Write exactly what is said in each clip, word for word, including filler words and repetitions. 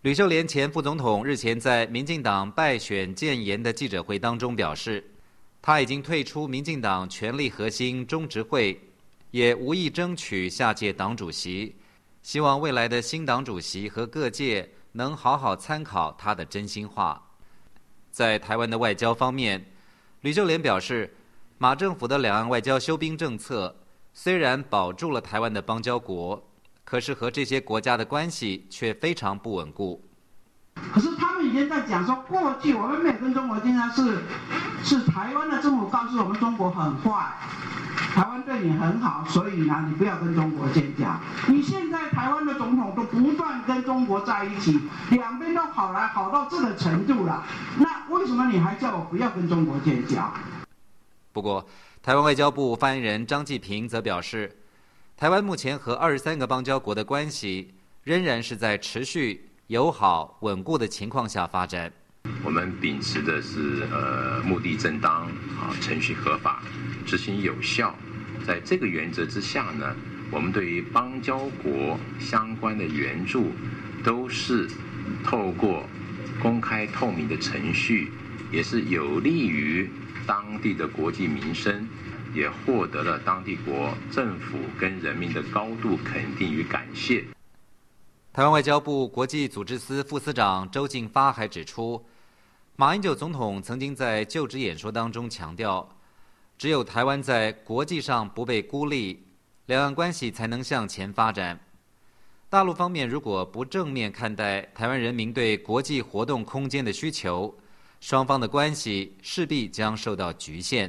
吕秀莲前副总统日前在民进党败选建言的记者会当中表示，他已经退出民进党权力核心中执会，也无意争取下届党主席，希望未来的新党主席和各界能好好参考他的真心话。在台湾的外交方面，吕秀莲表示，马政府的两岸外交休兵政策虽然保住了台湾的邦交国，可是和这些国家的关系却非常不稳固。 可是他们已经在讲说，过去我们没有跟中国建交，是是台湾的政府告诉我们中国很坏，台湾对你很好，所以呢，你不要跟中国建交。你现在台湾的总统都不断跟中国在一起，两边都好来好到这个程度了，那为什么你还叫我不要跟中国建交？ 不过，台湾外交部发言人张继平则表示，台湾目前和二十三个邦交国的关系仍然是在持续友好稳固的情况下发展。 我们秉持的是呃目的正当啊，程序合法，执行有效。在这个原则之下呢，我们对于邦交国相关的援助都是透过公开透明的程序，也是有利于当地的国计民生，也获得了当地国政府跟人民的高度肯定与感谢。 台湾外交部国际组织司副司长周进发还指出，马英九总统曾经在就职演说当中强调，只有台湾在国际上不被孤立，两岸关系才能向前发展。大陆方面如果不正面看待台湾人民对国际活动空间的需求，双方的关系势必将受到局限。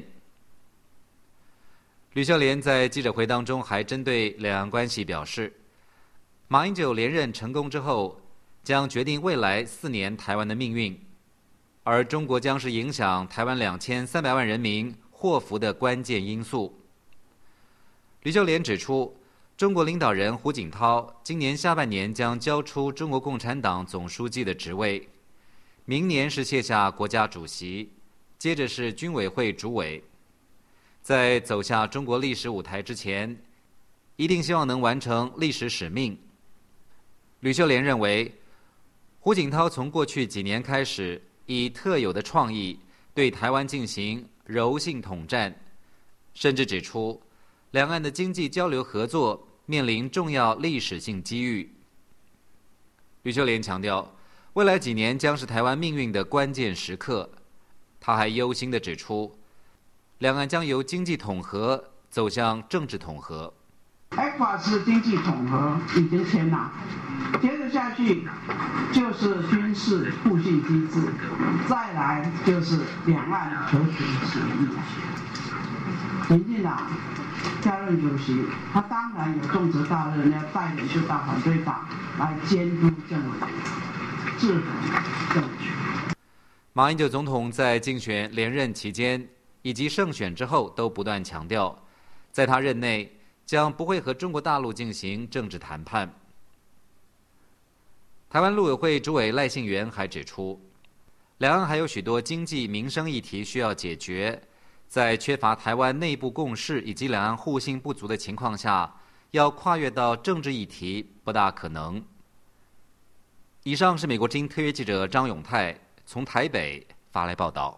吕秀莲在记者会当中还针对两岸关系表示，马英九连任成功之后，将决定未来四年台湾的命运，而中国将是影响台湾两千三百万人民祸福的关键因素。吕秀莲指出，中国领导人胡锦涛今年下半年将交出中国共产党总书记的职位，明年是卸下国家主席，接着是军委会主委。在走下中国历史舞台之前，一定希望能完成历史使命。吕秀莲认为，胡锦涛从过去几年开始，以特有的创意对台湾进行柔性统战，甚至指出，两岸的经济交流合作面临重要历史性机遇。吕秀莲强调，未来几年将是台湾命运的关键时刻。他还忧心地指出，两岸将由经济统合走向政治统合。 E C F A 是经济统合已经签了，接着下去就是军事互信机制，再来就是两岸和平协议。民进党下任主席，他当然有重责大任，要带领各大反对党来监督政府，制衡政局。 马英九总统在竞选连任期间以及胜选之后都不断强调，在他任内将不会和中国大陆进行政治谈判。台湾陆委会主委赖幸元还指出，两岸还有许多经济民生议题需要解决，在缺乏台湾内部共识以及两岸互信不足的情况下，要跨越到政治议题不大可能。以上是美国之音特约记者张永泰从台北发来报道。